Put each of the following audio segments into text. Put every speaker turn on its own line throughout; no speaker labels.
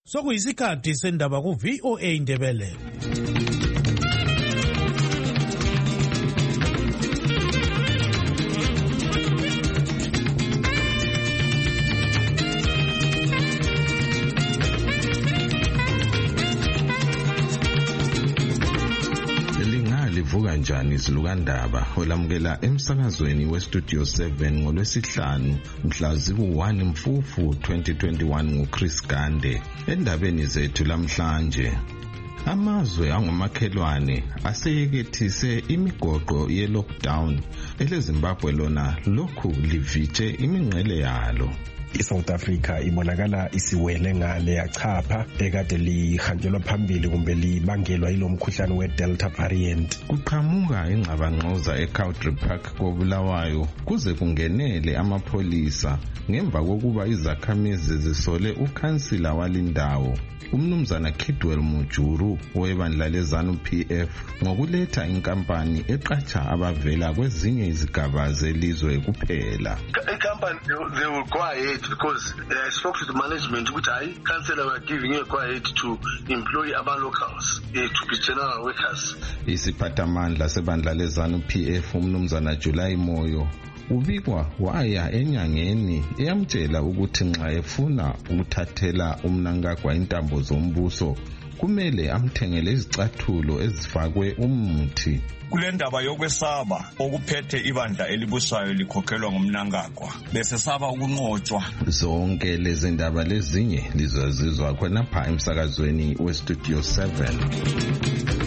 Sokuyisikhathi sendaba ku VOA Indebele.
Livuka njani izilukandaba olamukela emsakazweni weStudio 7 ngolwesihlanu mhla ziku-1 Mfumfu 2021 nguChris Gande. Endabeni zethu lamhlanje, amazwe angomakhelwane aseyekethise imigoqo ye-lockdown eleZimbabwe lona lokhu livitshe imingcele yalo.
iSouth Africa ibonakala isiwele ngale yachapha ekade lihanjelwa phambili kumbe libangelwa yilo mkhuhlane we-Delta variant.
Kuqhamuka ingxabangxoza eCountry Park koBulawayo kuze kungenele amapholisa ngemva kokuba izakhamizi zisole ukhansila walindawo umnumzana Kidwell Mujuru webandla leZANU-PF ngokuletha inkampani eqatsha abavela kwezinye izigaba zelizwe kuphela.
Company they will go ahead because I spoke to the management which I councillor were giving a go ahead to employ our locals to be general workers.
Isiphathamandla sebandla leZANU-PF umnumzana July Moyo ubikwa waya enyangeni eyamtshela ukuthi nxa efuna ukuthathela umnankagwa intambo zombuso kumele amthengele izicathulo ezifakwe umuthi.
Kule ndaba yokwesaba okuphethe ibandla elibusayo likhokhelwa ngumnankagwa bese saba ukunqotshwa.
Zonke lezi ndaba lezinye lizozizwa khonapha emsakazweni weStudio 7.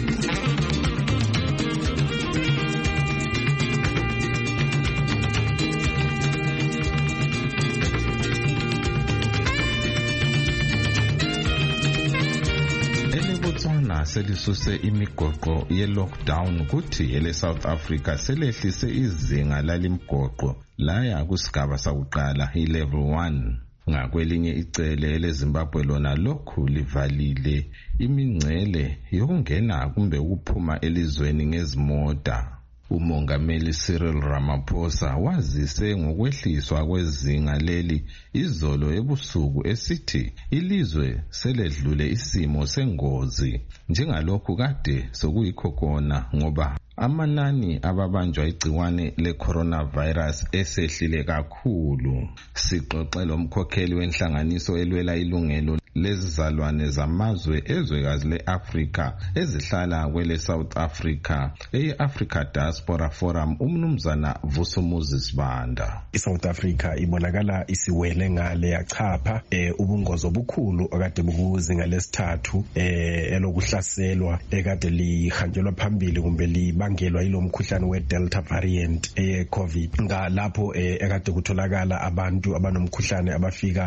Selisuse imigoqo ye-lockdown kuthi ele-South Africa selehlise izinga lalimgoqo laya kusigaba sakuqala i-level 1. Ngakwelinye icele eleZimbabwe lona lokhu livalile imingcele yokungena kumbe ukuphuma elizweni ngezimota. Umongameli Cyril Ramaphosa wazise ngokwehliswa kwezinga leli izolo ebusuku esithi ilizwe seledlule isimo sengozi njengalokhu kade sokuyikho kona ngoba amanani ababanjwa igciwane le-coronavirus esehlile kakhulu. Sixoxe lomkhokheli wenhlanganiso elwela ilungelo lezizalwane zamazwe ezwekazi le-Afrika ezihlala kwele South Africa eye-Africa Diaspora Forum umnumzana Vusumuzi Sibanda.
iSouth Africa ibonakala isiwele ngale yachapha ubungozi obukhulu okade bukuzinga lesithathu elokuhlaselwa ekade lihanjelwa phambili kumbe libangelwa yilo mkhuhlane we-Delta variant eye-COVID. Ngalapho ekade kutholakala abantu abanomkhuhlane abafika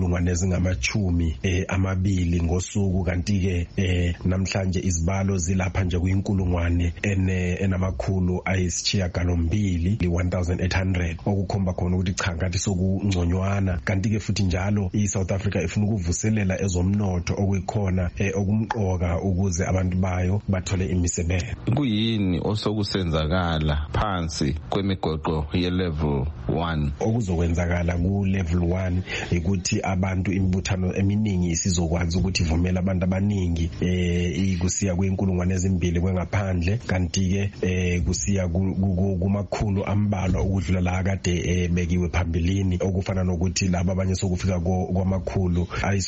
1,020 amabili ngosuku kanti ke namhlanje izibalo zilapha nje ku1,000 enamakhulu ayisishiyagalombili 1800 okukhomba khona ukuthi cha ngathi sokungconywana. Kanti ke futhi njalo iSouth Africa ifuna ukuvuselela ezomnotho okuyikhona okumqoka ukuze abantu bayo bathole imisebenzi.
Kuyini osokusenzakala phansi kwemigoqo ye-level 1?
Okuzokwenzakala ku-level 1 ukuthi abantu imibuthano eminingi isizokwazi ukuthi ivumela abantu abaningi kusiya kwi2,000 kwengaphandle kanti ke kusiya kumakhulu ambalwa ukudlula la kade bekiwe phambilini okufana nokuthi laba abanye sokufika kwamakhulu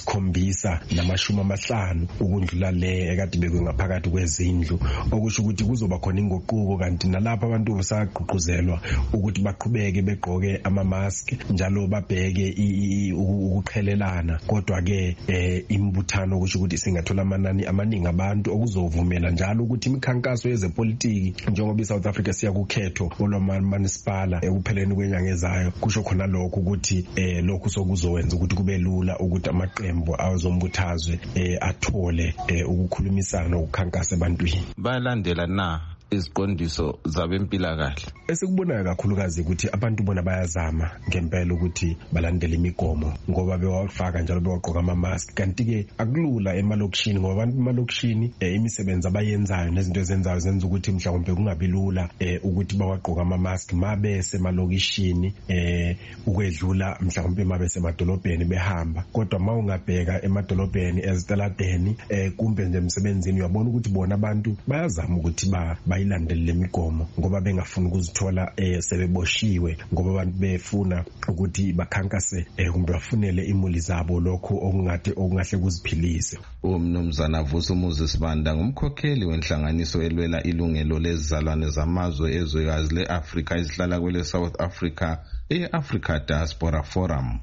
750 ukudlula le ekade bekwe ngaphakathi kwezindlu okusho ukuthi kuzoba khona ingoquko kanti nalapha abantu basagqugquzelwa ukuthi baqhubeke begqoke ama-mask njalo babheke ukuqhelelana kodwa ke imbuthano kusho ukuthi singathola amanani amaningi abantu okuzovumela njalo ukuthi imikhankaso yezepolitiki njengoba iSouth Africa siya kukhetho olwamamunicipala ekupheleni kwenyanga ezayo kusho khona lokho ukuthi lokhu sokuzowenza ukuthi kube lula ukuthi amaqembu azombuthazo athole ukukhulumisana ukukhankasa ebantwini.
Balandela na iziqondiso zabempilakahle.
Esikubonayo kakhulukazi ukuthi abantu bona bayazama ngempela ukuthi balandele imigomo ngoba bewafaka njalo bewagqoka ama-mask, kanti-ke akulula emalokishini ngoba abantu emalokishini imisebenzi abayenzayo nezinto ezenzayo zenza ukuthi mhlawumbe kungabi lula ukuthi bawagqoka ama-mask mabese emalokishini ukwedlula mhlawumbe mabese emadolobheni behamba. Kodwa ma ungabheka emadolobheni ezitaladeni kumbe nje emsebenzini uyabona ukuthi bona abantu bayazama ukuthi bayilandele le migomo ngoba bengafuni ukuzithola sebeboshiwe ngoba abantu befuna ukuthi bakhankase kumbe bafunele imuli zabo lokho okungahle kuziphilise.
Umnumzana Vusumuzi Sibanda ngumkhokheli wenhlanganiso elwela ilungelo lezizalwane zamazwe ezwekazi le-Afrika ezihlala kwele South Africa e-Africa Diaspora Forum.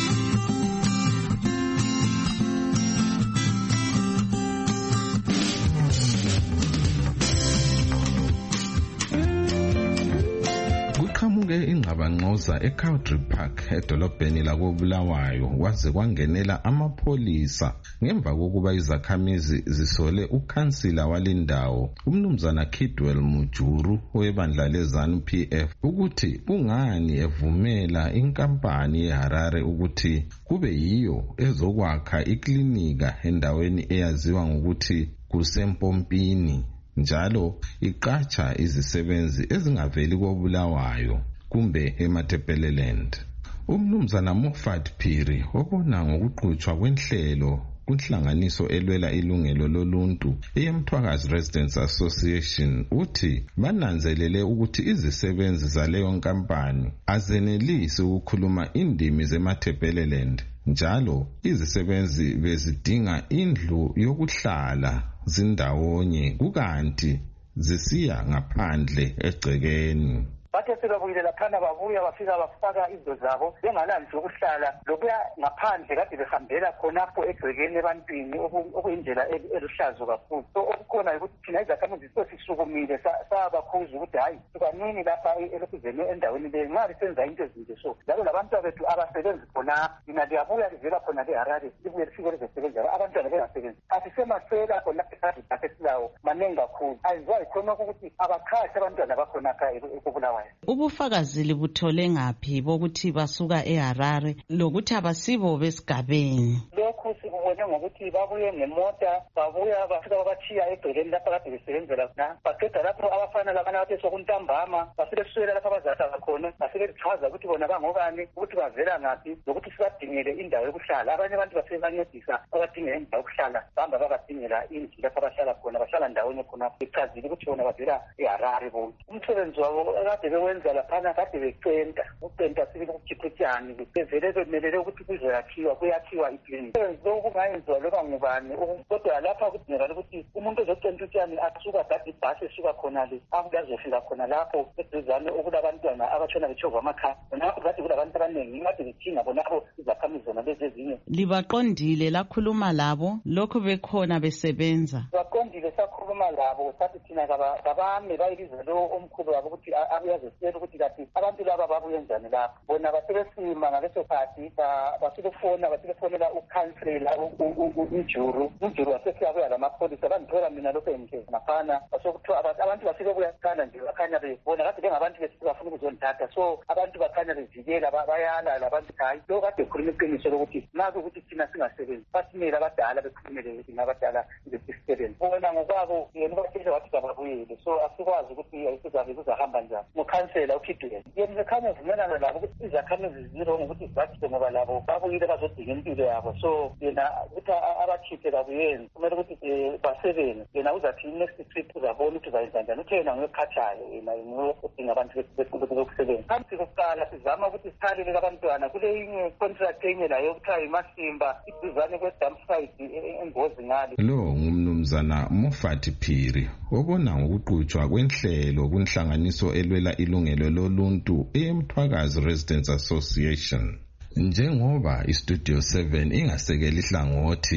Ingxabangxoza eCowdry Park edolobheni lakoBulawayo kwaze kwangenela amapholisa ngemva kokuba izakhamizi zisole ukhansila walindawo umnumzana Kidwell Mujuru webandla leZANU-PF ukuthi kungani evumela inkampani yeHarare ukuthi kube yiyo ezokwakha iklinika endaweni eyaziwa ngokuthi kuseMpompini njalo iqatsha izisebenzi ezingaveli koBulawayo kumbe eMatebeleland. Umnumzana Mofat Phiri obona ngokuqhutshwa kwenhlelo kunhlanganiso elwela ilungelo loluntu eMthwakazi Residents Association uthi bananzelele ukuthi izisebenzi zaleyo nkampani azenelisi ukukhuluma indimi zeMatebeleland njalo izisebenzi bezidinga indlu yokuhlala zindawonye kukanti zisiya ngaphandle egcekeni.
Bathe sebabuyile laphana babuya bafika bafaka izinto zabo bengalandli ukuhlala lokuya ngaphandle kade behambela khonapho egcekeni ebantwini okuyindlela eluhlazo kakhulu. So okukhona ukuthi thina izakhamizi sisukumile sabakhuza ukuthi hayi sikanini lapha elokuzeni endaweni leyo nxa lisenza into ezinje so njalo labantwana bethu abasebenzi khona thina liyabuya livela khona leHarare libuye lifike lizesebenza abantwana bengasebenzi asisemasela khona esilawo manengi kakhulu ayizwayi khona ukuthi abakhathi abantwana bakhonapha ekubulawayo.
Ubufakazi libuthole ngaphi bokuthi basuka eHarare lokuthi abasibo besigabeni?
Lokhu sikubone ngokuthi babuye ngemota babuya bafika babathiya egcekeni lapha kade besebenzela khona baqeda lapho abafana labana bathi sokuntambama basebesukela lapha abazahlala khona basebechaza ukuthi bona bangobani ukuthi bavela ngaphi lokuthi sibadingele indawo yokuhlala. Abanye abantu basebancedisa abadingela indawo yokuhlala bahamba babadingela indlu lapha abahlala khona bahlala ndawonye khona bechazile ukuthi bona bavela eHarare bonke. Umsebenzi wabo kade bewenza laphana kade becenta ucenta sibili ukukhiphutyani bevele bemelele ukuthi kuyakhiwa iklinika. Lokhu kungayenziwa loba ngubani kodwa lapha kudingakala ukuthi umuntu ozocenta utshani asuka kade ibhasi esuka khona le abuye azofika khona lapho eduzane okulabantwana abatshona betshova amakhaya lapho kade kulabantu abaningi kade bethinga bonapho izakhamizi zona lezi ezinye.
Libaqondile lakhuluma labo lokho bekhona besebenza?
Baqondile sakhuluma labo sathi thina kabame bayibiza lo omkhulu wabo ukuthi abuyazesela ukuthi kathi abantu laba babuye njani lapho bona basebesima ngaleso khathi basebefonela ukhansela uJuru wasesiyabuya lamapholisa bandithola mina lokho engike naphana basokuthiwa abantu basebebuya kuqala nje bakhanya bebona kade bengabantu besibafuna ukuzondithatha so abantu bakhanya bevikela bayala labantu hayi lo kade khuluma iqiniso lokuthi naku ukuthi thina singasebenzi basimele abadala bekhulumele thina abadala ngesisebenzi bona ngokwabo yena batshela wathi kababuyele so asikwazi ukuthi ayisizabe kuzahamba njani. Mukhansela uKidwell yena ekhanya vumelana labo ukuthi izakhamizi ziro ngokuthi zathi ngoba labo babuyile bazodinga impilo yabo so yena ukuthi abakhiphe kabuyenzi kumele ukuthi basebenze yena uzathi next trip uzabona ukuthi uzayenza njani uthe yena ngekhathayo yena udinga abantu bekusebenza. Phambi kokuqala sizama ukuthi sithalele abantwana kule inye contract enye layo kuthiwa iMasimba iduzane kwe-dump site engozi ngale.
Lo ngumnumzana Mofat Phiri obona ngokuqhutshwa kwenhlelo kunhlanganiso elwela ilungelo loluntu eMthwakazi Residents Association. Njengoba iStudio 7 ingasekela ihlangothi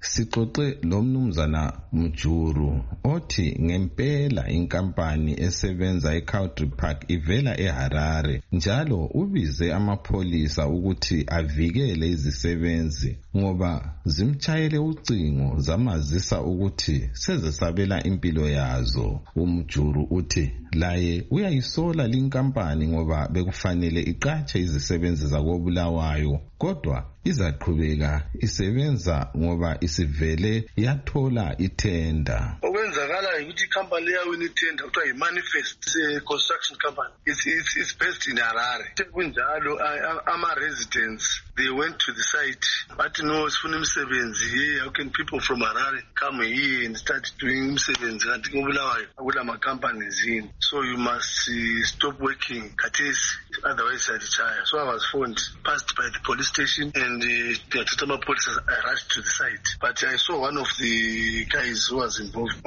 Sixoxe lo mnumzana Mjuru othi ngempela inkampani esebenza eCountry Park ivela eHarare njalo ubize amapholisa ukuthi avikele izisebenzi ngoba zimchayele ucingo zamazisa ukuthi sezesabela impilo yazo. Umjuru uthi laye uyayisola linkampani ngoba bekufanele iqatshe izisebenzi zakoBulawayo kodwa izaqhubeka isebenza ngoba isivele yathola ithenda.
Okwenzakala ukuthi icompany leyawina ithenda kuthiwa yi-Manifest construction company. It's based in Harare. Kunjalo ama-residents they went to the site but no sifuna imisebenzi here. How can people from Harare come here and start doing imisebenzi kanti koBulawayo akula ma-companies in? So you must stop working khathesi, otherwise yadichaya. So I was phoned, passed by the police station and the police rushed to the site. But I saw one of the guys who was involved.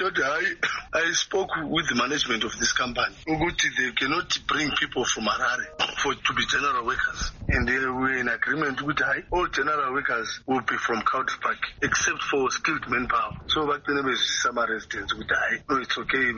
I spoke with the management of this company. They cannot bring people from Harare to be general workers. And they were in agreement with all general workers will be from Country Park except for skilled manpower. So back then some residents would die. No, it's okay.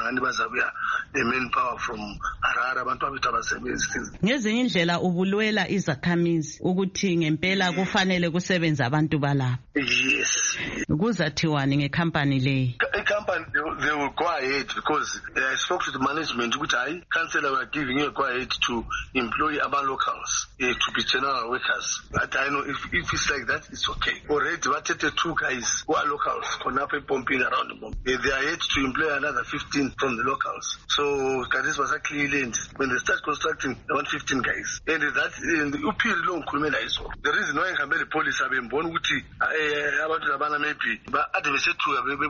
The manpower from Harare abantu abasebenzi.
Ngezinye indlela ubulwela izakhamizi ukuthi ngempela kufanele kusebenza abantu balapha.
Yes.
Kuzathiwani ngecompany leyi?
Company they will go ahead because I spoke to the management which councillor were giving a go ahead to employ our locals to be general workers. But I know if it's like that, it's okay. Already what the two guys who are locals pumping around the bomb. They are yet to employ another 15 from the locals. So this was actually land. When they start constructing, they want 15 guys. And that in the UP long the reason why the police have been born with about the maybe but at the set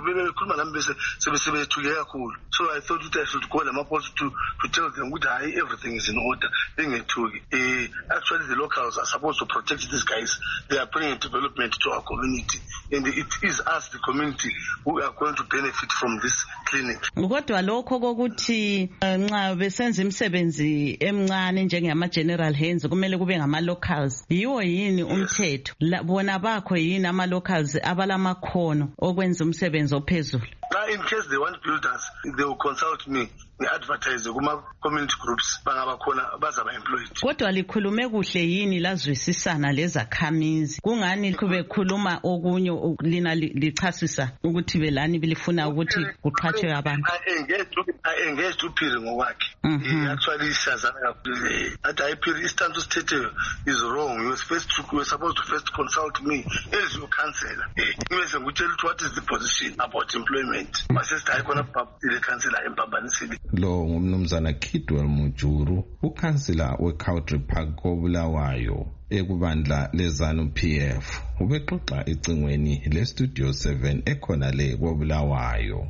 so I thought I should call them up to tell them that everything is in order. Actually, the locals are supposed to protect these guys. They are bringing development to our community. And it is us, the community, who are going to benefit from this clinic.
Kodwa lokho kokuthi nxa besenza imisebenzi emncane njengama general hands kumele kube ngama locals. Yiwo yini umthetho? Bona bakho yini ama locals abalamakhono okwenza umsebenzi ophezulu?
In case they want builders, they will consult me. We advertise kuma community groups bangabakhona bazaba employed. Kodwa
likhulume kuhle yini lazwisisana lezakhamizi? Kungani kube khuluma okunye lina lichasisa ukuthi belani bilifuna ukuthi kuqhathwe abantu?
I engaged uPhiri ngokwakhe. Actually siyazana kakhulu. iPhiri istanto sithethe is wrong. You were supposed to first consult me as your councillor. Bese ngutshela what is the position about employment. Masesithi ayikona the councillor empambanisile.
Lo ngumnumzana Kidwell Mjuru, ukhansila weCountry Park koBulawayo ekubandla lezanu PF. Ubexoxa icingweni leStudio 7 ekhona le koBulawayo.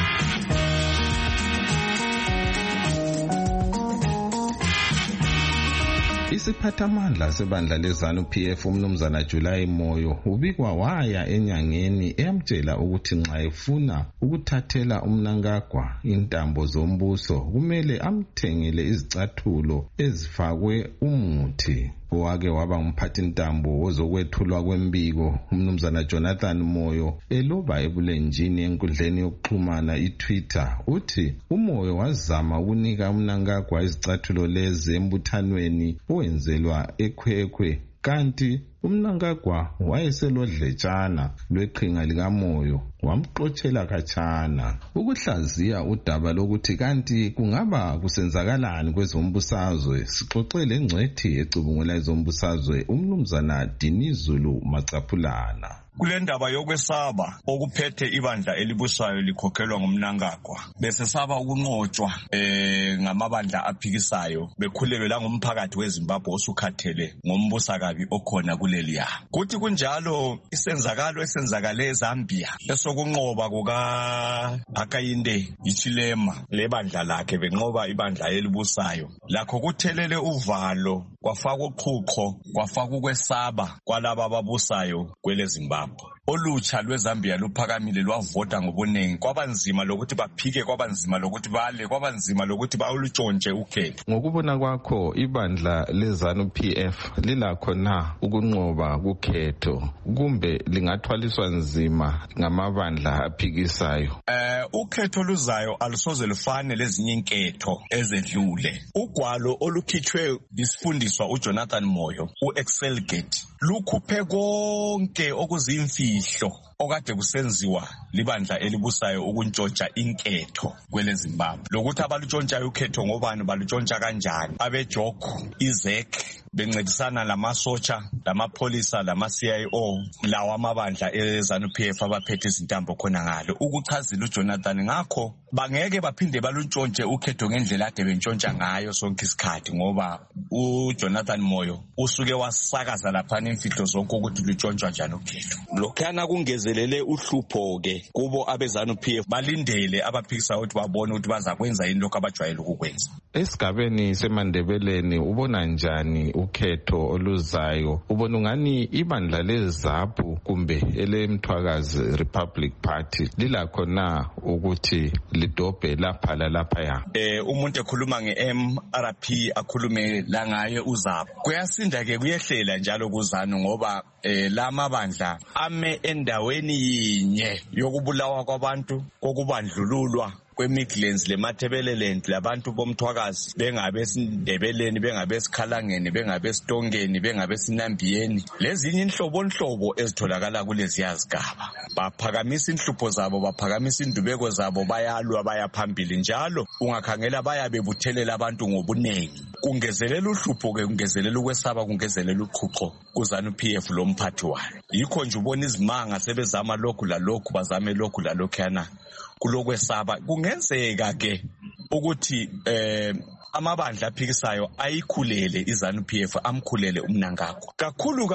Isiphathamandla sebandla lezanu PF umnumzana July Moyo ubikwa waya enyangeni eyamtshela ukuthi nxa efuna ukuthathela umnankagwa intambo zombuso kumele amthengele izicathulo ezifakwe umuthi. Owake waba umphathintambo wozokwethulwa kwembiko umnumzana Jonathan Moyo eloba ebulenjini enkundleni yokuxhumana iTwitter uthi uMoyo wazama ukunika umnankagwa izicathulo lezi embuthanweni owenzelwa eKhwekhwe kanti umnankagwa wayeselodletshana lweqhinga likaMoyo wamxoxela khatshana. Ukuhlaziya udaba lokuthi kanti kungaba kusenzakalani kwezombusazwe sixoxele ngcwethi ecubungula ezombusazwe umnumzana Dinizulu Macaphulana.
Kulendaba yokwesaba okuphethe ibandla elibusayo likhokhelwa ngumnankagwa besesaba ukunqotshwa ngamabandla aphikisayo bekhulelwe la ngomphakathi weZimbabwe osukhathele ngombusa kabi okhona kuleliya. Kuthi kunjalo isenzakalo esenzakale eZambia esokunqoba kuka Hakainde Hichilema lebandla lakhe benqoba ibandla elibusayo lakho kuthelele uvalo kwafaka uqhuqho kwafaka ukwesaba kwalaba ababusayo kwele Zimbabwe. olutsha lweZambia luphakamile lwavota ngobuningi kwabanzima lokuthi baphike kwabanzima lokuthi bale kwabanzima lokuthi bawulutshontshe ukhetho.
Ngokubona kwakho ibandla leZANU-PF lilakho na ukunqoba kukhetho kumbe lingathwaliswa nzima ngamabandla aphikisayo?
Ukhetho luzayo alusoze lufane lezinye inketho ezedlule. Ugwalo olukhitshwe isifundiswa uJonathan Moyo uExcelgate lukhuphe konke okuzimfihlo okade kusenziwa libandla elibusayo ukuntshontsha inketho kwele Zimbabwe. Lokuthi abalutshontshayo ukhetho ngobani balutshontsha kanjani, abejoko izek bencedisana lamasotsha lamapolisa lama-CIO lawa amabandla eZANU-PF abaphethe izintambo khona ngalo ukuchazela uJonathan. Ngakho bangeke baphinde baluntshontshe ukhetho ngendlela ade bentshontsha ngayo sonke isikhathi ngoba uJonathan Moyo usuke wasakaza lapha imfihlo zonke ukuthi luntshontsha njani ukhetho. Lokhana kungezelele uhlupho ke kubo abeZANU-PF balindele abaphikisayo ukuthi babone ukuthi bazakwenza yini lokho abajwayele ukukwenza.
Esigabeni seMandebeleni ubona njani ukhetho oluzayo? Ubona ungani ibandla leZAPU kumbe elemthwakazi Republic Party lilakho na ukuthi lidobhe lapha laphaya?
Umuntu ekhuluma ngeMRP akhulume la ngaye uZAPU. Kuyasinda ke kuyehlela njalo kuZANU ngoba lamabandla ame endaweni yinye yokubulawa kwabantu kokubandlululwa kweMidlands leMathebeleland labantu bomthwakazi bengabe eSindebeleni bengabe eSikhalangeni bengabe eSitongeni bengabe eSinambiyeni lezinye inhlobo ezitholakala kulezi yazigaba. Baphakamisa inhlupho zabo baphakamisa indubeko zabo bayalwa bayaphambili njalo ungakhangela bayabebuthelela abantu ngobunengi. Kungezelela uhlupho ke kungezelela ukwesaba kungezelela uqhuqho kuZANU-PF lomphathi wayo. Yikho nje ubona izimanga sebezama lokhu lalokhu bazame lokhu lalokhu yana kulokwesaba. Kungenzeka ke ukuthi amabandla aphikisayo ayikhulele iZANU-PF amkhulele uMnangagwa kakhulu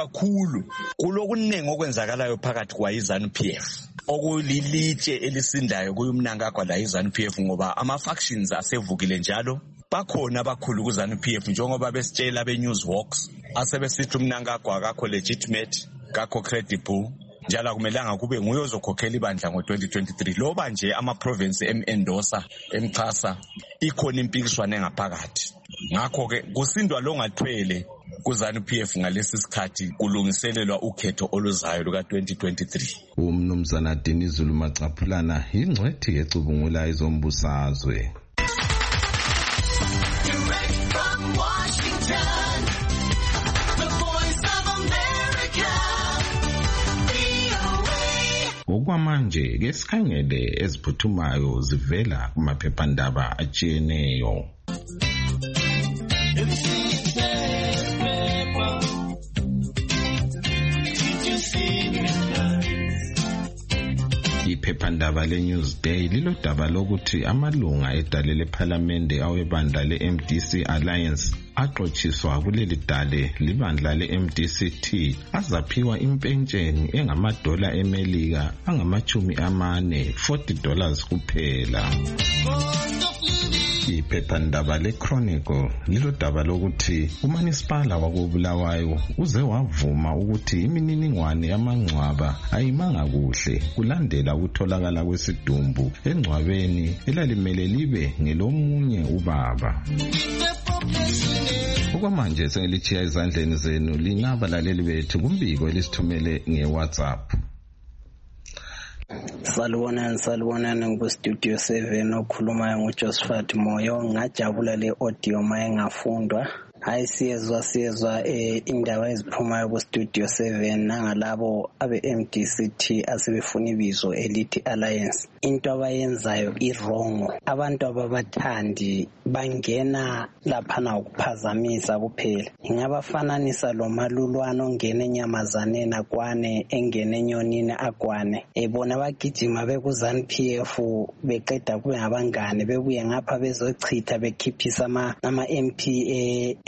kulokuningi okwenzakalayo phakathi kwa iZANU-PF okulilitshe elisindayo kuyoMnangagwa la iZANU-PF ngoba ama-factions asevukile njalo. Bakhona abakhulu kuZANU-PF njengoba besitshela beNewsWalks asebesithi uMnangagwa akakho legitimate kakho credible njalo akumelanga kube nguye ozokhokhela ibandla ngo2023 loba nje ama-province em-Endosa emChasa ikhona impikiswano engaphakathi. Ngakho ke kusindwa lo ngathwele kuZANU-PF ngalesi sikhathi kulungiselelwa ukhetho oluzayo luka2023.
Umnumzana Dinizulu Macaphulana ingcwethi ecubungula izombusazwe. Okwamanje ke sikhangele eziphuthumayo zivela kumaphephandaba atshiyeneyo. Iphephandaba leNewsday lilodaba lokuthi amalunga edale lePhalamende awebandla leMDC Alliance axotshiswa kuleli dale libandla leMDCT azaphiwa impentsheni engamadola eMelika angama-40 $40 kuphela. Iphephandaba leChronicle lilodaba lokuthi uManisipala wakoBulawayo uze wavuma ukuthi imininingwane yamangcwaba ayimanga kuhle kulandela ukutholakala kwesidumbu engcwabeni elalimele libe ngelomunye ubaba. Okwamanje sengilitshiya ezandleni zenu lingabalaleli bethu kumbiko elisithumele ngeWhatsApp.
Salibonani ngikustudio 7 okhulumayo nguJosephat Moyo. Ngajabula le audio mayengafundwa. Hayi siyezwa indaba eziphumayo kustudio 7 nangalabo abe-MDCT asebefuna ibizo elithi Alliance. Into abayenzayo irongo. Abantu ababathandi bangena laphana ukuphazamisa kuphela. Ingabafananisa lo malulwana ongena enyamazaneni akwane engena enyonini akwane. Bona bagijima bekuZANU-PF beqeda kube ngabangane bebuye ngapha bezochitha bekhiphisa ama MP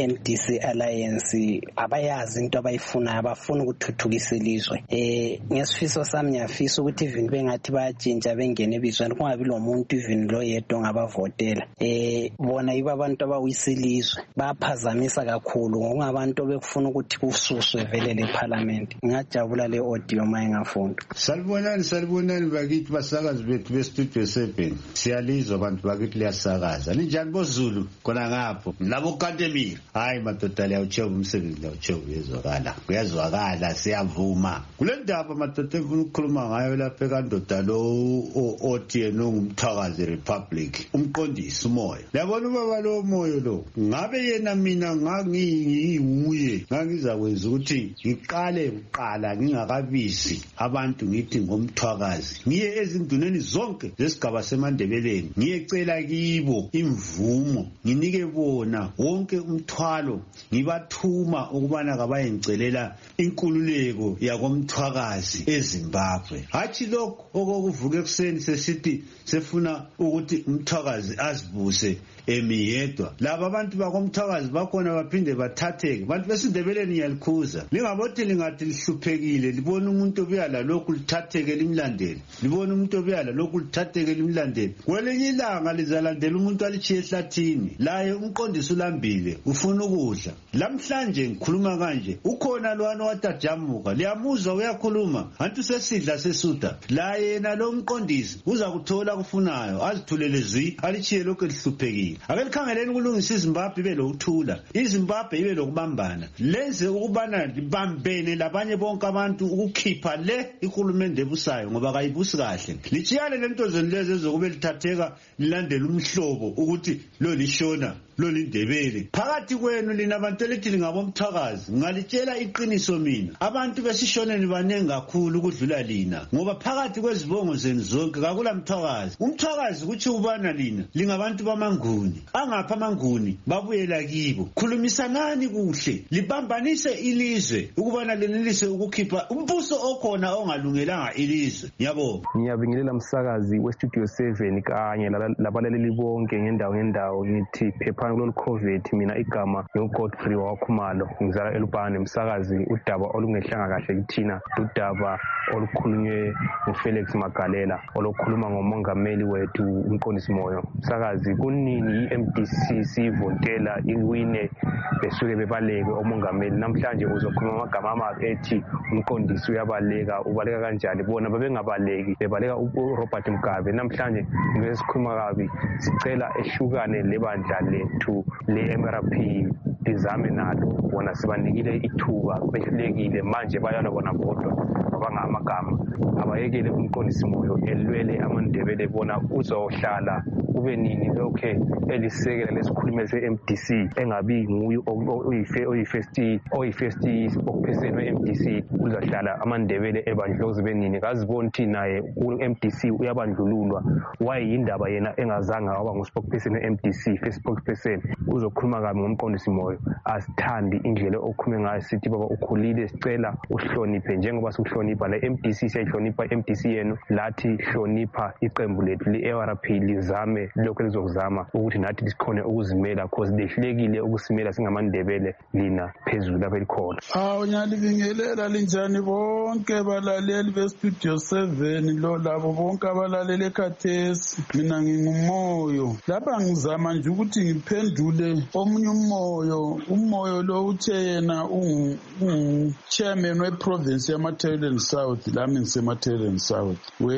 MDC Alliance abayazi into abayifunayo, abafuna ukuthuthukisa ilizwe. Ngesifiso sami ngiyafisa ukuthi even bengathi bayatshintsha bengene ebizweni kungabi lo muntu even lo yedwa ngabavotela. Bona yibo abantu abawisilizwe baphazamisa kakhulu ngokungabantu bekufuna ukuthi kususwe vele le parliament. Ngiyajabula le audio mayengafunda.
Salibonani bakithi basakazi bethu bestudio 7. Siyalizwa abantu bakithi liyasakaza. Ninjani boZulu khona ngapho? Labo Kantemir. Hayi madoda liyawucheba umsebenzi liyawucheba uyezwakala. Kuyazwakala siyavuma. Kule ndaba madoda efuna ukukhuluma ngayo lapha ekandoda lo othiyena ongumthakazi Republic. Umqondisi umoya. Yabona ubaba lo moyo lo. Ngabe yena mina ngangiyiwuye ngangizakwenza ukuthi ngiqale uqala ngingakabisi abantu ngithi ngomthwakazi. Ngiye ezinduneni zonke zesigaba seMandebeleni. Ngiyecela kibo imvumo. Nginike bona wonke umthwalo. Ngibathuma ukubana kabayengicelela inkululeko yakomthwakazi eZimbabwe. Hathi lokho okokuvuka ekuseni sesithi sefuna ukuthi umthwakazi azibuse emiyedwa. Laba abantu bakomthwakazi bakhona baphinde bathatheke. Bantu besindebeleni yalikhuza. Lingabothi lingathi lihluphekile libona umuntu obuyala lokhu lithatheke limlandele. Libona umuntu obuyala lokhu lithatheke limlandele. Kwelinye ilanga lizalandela umuntu alichiye ehlathini. Laye umqondisi ulambile ufuna ukudla. Lamhlanje ngikhuluma kanje ukhona lwana watajamuka liyamuzwa uyakhuluma antu sesidla sesuda. La yena lo mqondisi uza kuthola kufunayo azithulele zwi alichiye lokhu lihluphekile. Ake likhangeleni ukulungisa iZimbabwe ibe lokuthula. iZimbabwe ibe lokubambana. Lenze ukubana libambene labanye bonke abantu ukukhipha le ihulumende ebusayo ngoba kayibusi kahle. Lichiyane lento zenileze zokube lithatheka lilandela umhlobo ukuthi lo lishona lo lindebele. Phakathi kwenu lina abantu elithi lingabomthakazi ngalitshela iqiniso mina. Abantu besishoneni banengi kakhulu ukudlula lina ngoba phakathi kwezibongo zenu zonke kakula mthakazi. Umthakazi kuthi ubana lina lingabantu bamanguni. Angapha amanguni babuyela kibo. Khulumisanani kuhle libambanise ilizwe ukubana lenelise ukukhipha umbuso okhona ongalungelanga ilizwe. Ngiyabonga.
Ngiyabingelela umsakazi westudio 7 kanye labalaleli bonke ngendawo ngithi phepha kulolu COVID mina igama ngiuGodfrey wakhumalo ngizala eLupane umsakazi udaba olungehlanga kahle kuthina udaba olukhulunywe nguFelix Magalela olukhuluma ngomongameli wethu umqondisi moyo. Umsakazi kunini iMDC sivotela iwine besuke bebaleke omongameli. Namhlanje uzokhuluma amagama amabi ethi umqondisi uyabaleka. Ubaleka kanjani? Bona babengabaleki bebaleka uRobert Mugabe. Namhlanje ngesikhuluma kabi sicela ehlukane lebandla lethu le-MRP lizame nalo. Bona sibanikile ithuba behlulekile manje bayana bona bodwa abangamagama abayekele umqondisi moyo elwele amandebele bona uzohlala kube nini lokhe elisekela lesikhulumelo se-MDC engabi nguye oyi-first spokesperson we-MDC uzahlala amandebele ebandlozi benini. Kaziboni thi naye u-MDC uyabandlululwa wayindaba yena engazange waba ngu-spokesperson we-MDC first spokesperson. Uzokhuluma kabi ngomqondisi moyo asithandi indlela okhulume ngayo sithi baba ukhulile sicela uhloniphe njengoba sihlonipha le MDC siyahlonipha MDC yenu lathi hlonipha iqembu lethu le-ARP lizame lokho lizokuzama ukuthi nathi sikhone ukuzimela cause lehlekile ukusimela singamandebele lina phezulu lapha elikhona.
Ngiyalibingelela linjani bonke balaleli bestudio 7 lo labo bonke abalaleli ekhathesi. Mina ngingumoyo lapha ngizama nje ukuthi ngiphendule omunye umoyo lo uthe yena chairman we-province yamaThailand South lami ngisemaThailand South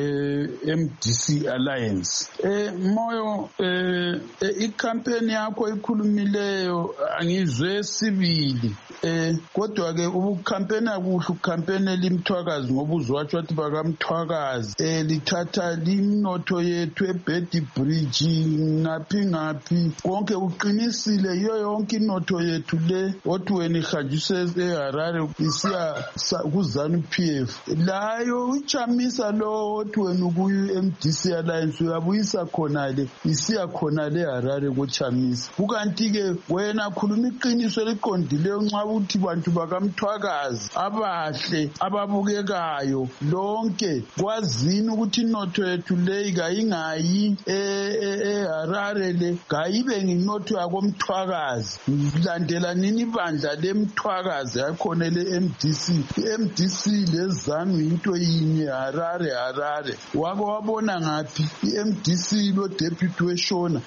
we-MDC Alliance. Moyo icampaign yakho ikhulumileyo angizwe sibili kodwa ke ubucampaign akuhle ucampaign elimthwakazi ngoba uzwatsho athi bakamthwakazi lithatha limnotho yethu eBedi Bridge ngaphi konke uqinisile iyo yonke inotho yethu le othi wena ihanjiswe eHarare isiya kuZANU PF PF layo uchamisa lo othi wena ukuyo MDC Alliance uyabuyisa khonale isiya khonale eHarare kuchamisa kukanti ke wena khuluma iqiniso eliqondileyo nxa uthi bantu bakamthwakazi abahle ababukekayo lonke kwazini ukuthi inotho yethu le kayingayi eHarare le kayibe nginotho yakomthwakazi landela nini ibandla lemthwakazi yakhona le MDC lezanu into yinye Harare wake wabona ngaphi iMDC lo deputy weshona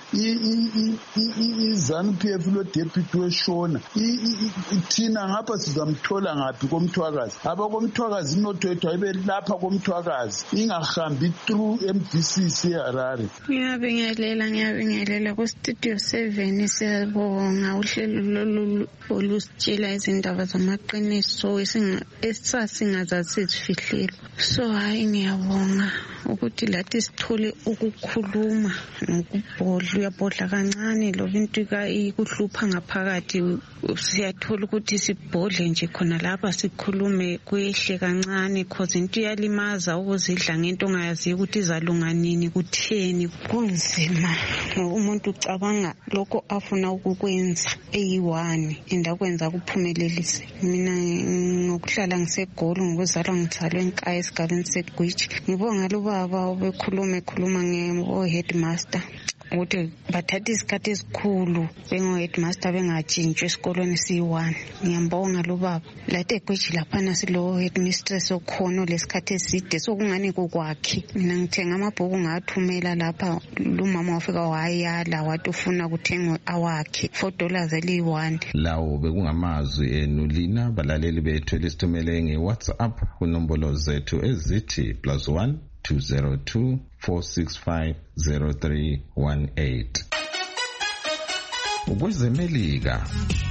izanu PF lo deputy weshona thina ngapha sizamthola ngaphi komthwakazi abakomthwakazi inotho yethu ayibe lapha komthwakazi ingahambi through MDC seHarare.
Ngiyabingelela ku Studio 7 siyabonga uhlelo olusitshela izindaba zamaqiniso esasingazazi sifihlile. So hayi ngiyabonga ukuthi lathi sithole ukukhuluma nokubhodla uyabhodla kancane lo bintu ikuhlupha ngaphakathi siyathola ukuthi sibhodle nje khona lapha sikhulume kwehle kancane cause into iyalimaza ukuzidla ngento ongayazi ukuthi izalunga nini kutheni kunzima ngoba umuntu ucabanga lokho afuna ukukwenza eyi1 endakwenza kuphumelelise. Mina ngokuhlala ngisegoli ngokuzalwa ngithalwe enkaya esigabeni seGwiji ngibonga lo baba obekhuluma nge-headmaster ukuthi bathatha isikhathi esikhulu bengo-headmaster bengatshintshwa esikolweni C1. Ngiyambonga lo baba lathi eGwiji laphana silo headmistress okhona lesikhathi eside sokungani kokwakhe. Mina ngithenga amabhuku ngathumela lapha lumama wafika wayala wathi ufuna kuthengwe awakhe $4 eli1.
Lawo bekungamazwi enu lina balaleli bethu elisithumele ngeWhatsApp kunombolo zethu ezithi +1 202 465 0318. Ukwezemelika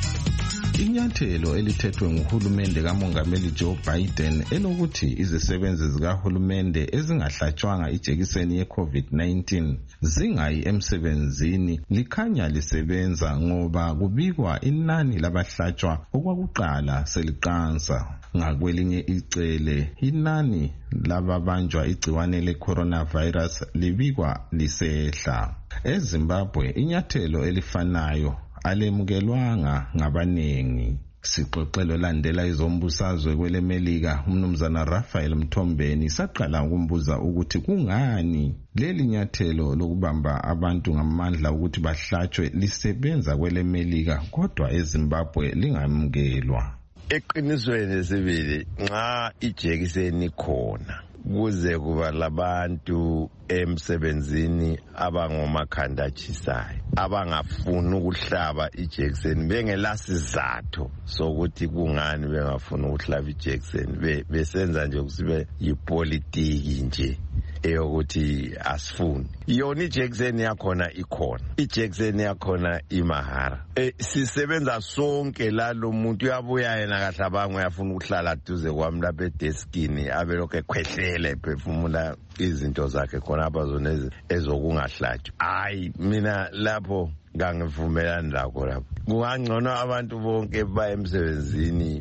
inyathelo elithethwe nguhulumende kamongameli Joe Biden elokuthi izisebenzi zikahulumende ezingahlatshwanga ijekiseni ye-COVID-19 zingayi emsebenzini likhanya lisebenza ngoba kubikwa inani labahlatshwa okwakuqala seliqansa. Ngakwelinye icele inani lababanjwa igciwane le-coronavirus libikwa lisehla. EZimbabwe inyathelo elifanayo alemukelwanga ngabanengi. Sixoxelo landela izombusazwe kwelemelika umnumzana Raphael Mthombeni saqala ukumbuza ukuthi kungani leli nyathelo lokubamba abantu ngamandla ukuthi bahlatshwe lisebenza kwelemelika kodwa eZimbabwe lingamukelwa.
Eqinisweni sibili nxa ijekiseni khona kuze kuba labantu emsebenzini abangomakhanda atshisayo abangafuni ukuhlaba ijekiseni bengelasizatho sokuthi kungani bengafuni ukuhlaba ijekiseni besenza nje kusibe yipolitiki nje eyokuthi asifuni. Yona ijekiseni yakhona ikhona, ijekiseni yakhona imahara. Sisebenza sonke lalo muntu uyabuya yena kahlabanga uyafuna ukuhlala duze kwami lapha edeskini abelokhu ekhwehlele ephefumula izinto zakhe khona apha zona ezokungahlatshwa. Hayi mina lapho ngangivumelani lakho lapho. Kungangcono abantu bonke baye emsebenzini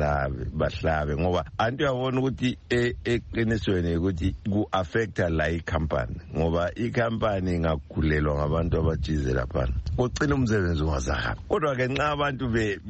bahlabe ngoba antu yabona ukuthi eqinisweni ukuthi ku-affecta la i-company ngoba i-company ingagulelwa ngabantu abajize lapha kucina umsebenzi ungazahamba. Kodwa ke nxa abantu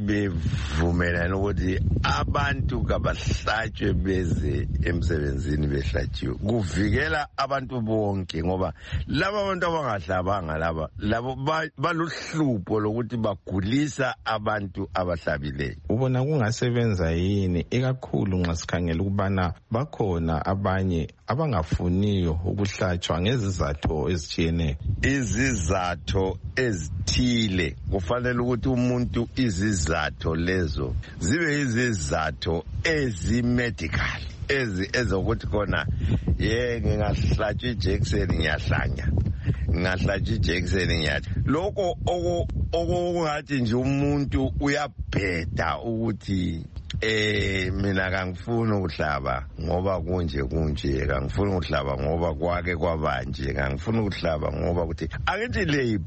bevumelana ukuthi abantu kabahlatshwe beze emsebenzini behlatshiwe kuvikela abantu bonke ngoba laba abantu abangahlabanga labo baluhlupho lokuthi bagulisa abantu abahlabileyo.
Ubona kungasebenza yini ikakhulu nxa sikhangela ukubana bakhona abanye abangafuniyo ukuhlatshwa ngezizatho ezitshiyeneyo.
Izizatho ezithile kufanele ukuthi umuntu izizatho lezo zibe izizatho ezimedical ezokuthi khona ngingahlatshwa ijekiseni ngiyahlanya ngahlatshwa ijekiseni ngiyathi lokho okungathi nje umuntu uyabheda ukuthi mina kangifuni ukuhlaba ngoba kunje kangifuni ukuhlaba ngoba kwake kwabanje kangifuni ukuhlaba ngoba ukuthi angithi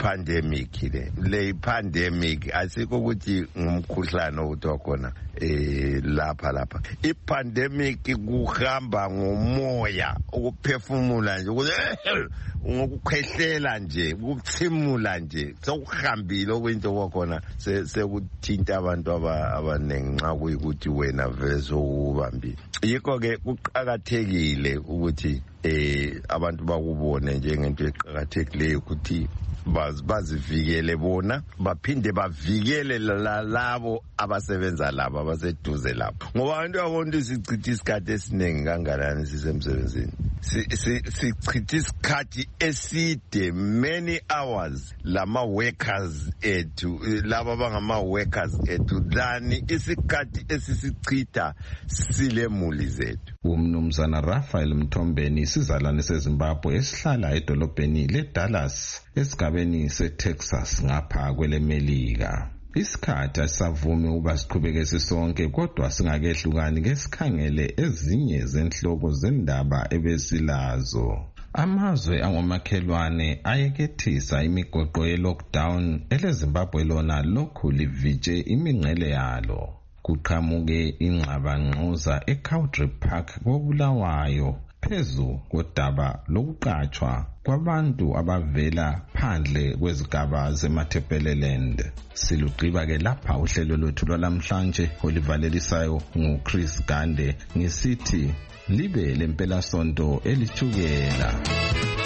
le pandemic asikho ukuthi ngumkhuhlane ukuthi khona lapha ipandemic kuhamba ngomoya ukuphefumula nje ukuthi ngokukhwehlela nje ukuthimula nje sokuhambile okwento kwakhona sekuthinta abantu abanengi nxa kuyikuthi wena veze ubambile yikho ke kuqhakathekile ukuthi abantu bakubone njengento eqhakathekileyo ukuthi bazivikele bona baphinde bavikele labo abasebenza labo abaseduze lapho ngoba abantu abontu sichitha isikhathi esiningi kangalanani sisemsebenzini sichitha isikhathi eside many hours lama workers ethu laba bangama workers ethu dani isikhathi esisichitha silemuli zethu.
Umnumzana Raphael Mthombeni isizalwane seZimbabwe esihlala edolobheni leDallas esigabeni seTexas ngapha kwelemelika. Isikhathi asavumi uba siqhubeke sisonke kodwa singakehlukani ngesikhangele ezinye zenhloko zendaba ebesilazo. Amazwe angomakhelwane ayekethisa imigoqo ye-lockdown eleZimbabwe lona lokhu livije imingcele yalo. Kuqhamuke ingxabangxoza eCowdray Park koBulawayo phezu kodaba lokuqatshwa kwabantu abavela phandle kwezigaba zeMatabeleland. Silugqiba ke lapha uhlelo lwethu lwalamhlanje olivalelisayo nguChris Gande ngisithi libe lempela sonto elithukela.